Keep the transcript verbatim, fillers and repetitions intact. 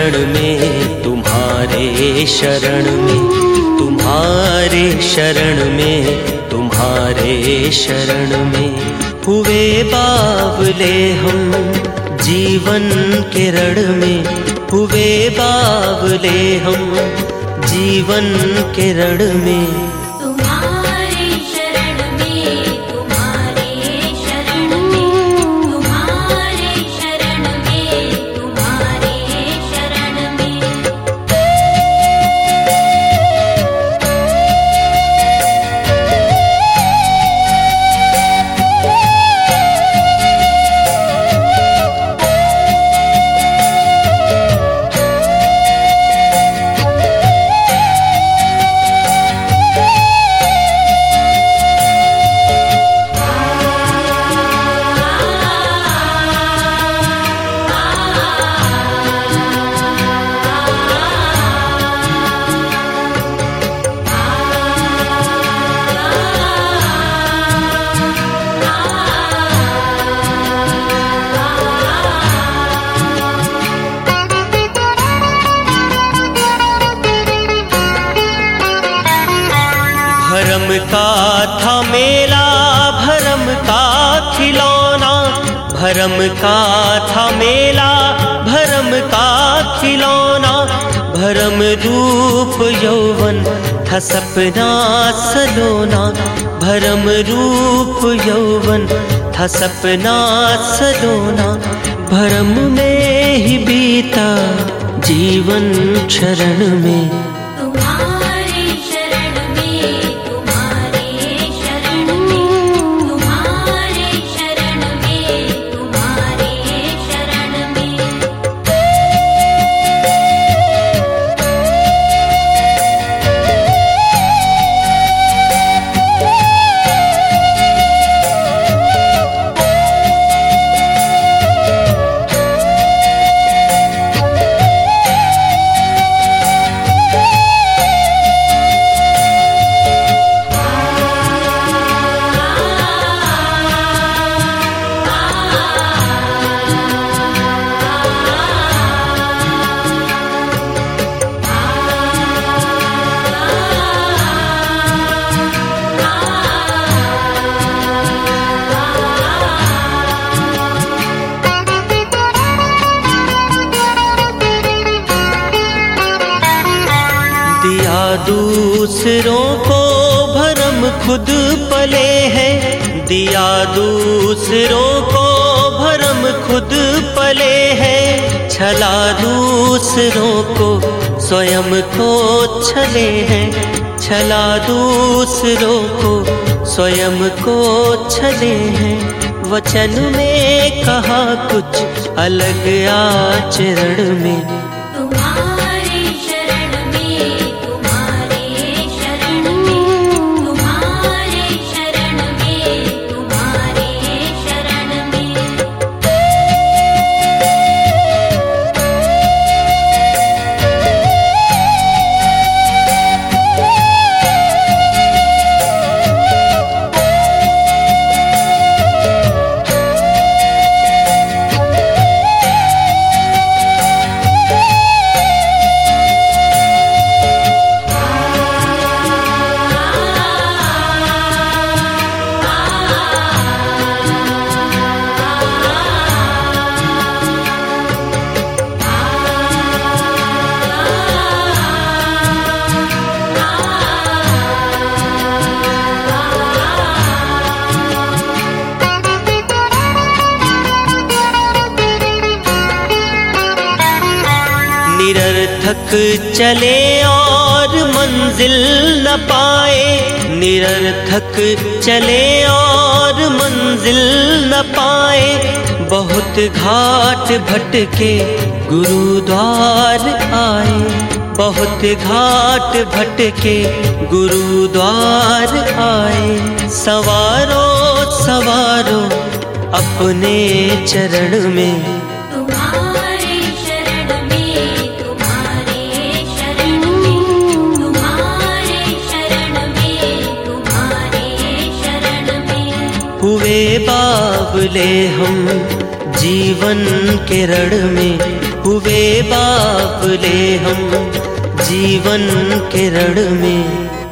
शरण में, तुम्हारे शरण में, तुम्हारे शरण में, तुम्हारे शरण में। हुए बावले हम जीवन के रण में, हुए बावले हम जीवन के रण में। भरम का था मेला, भरम का खिलौना, भरम का था मेला, भरम का खिलौना। भरम रूप यौवन था सपना सलोना, भरम रूप यौवन था सपना सलोना। भरम में ही बीता जीवन शरण में, दूसरों को भरम खुद पले हैं, दिया दूसरों को भरम खुद पले हैं। छला दूसरों को स्वयं को छले हैं, छला दूसरों को स्वयं को छले हैं। वचन में कहा कुछ अलग आचरण में, निरर्थक चले और मंजिल न पाए, निरर्थक चले और मंजिल न पाए। बहुत घाट भटके गुरुद्वार आए, बहुत घाट भटके गुरुद्वार आए। सवारो सवारो अपने चरण में, हुए बावले हम जीवन के रण में, हुए बावले हम जीवन के रण में।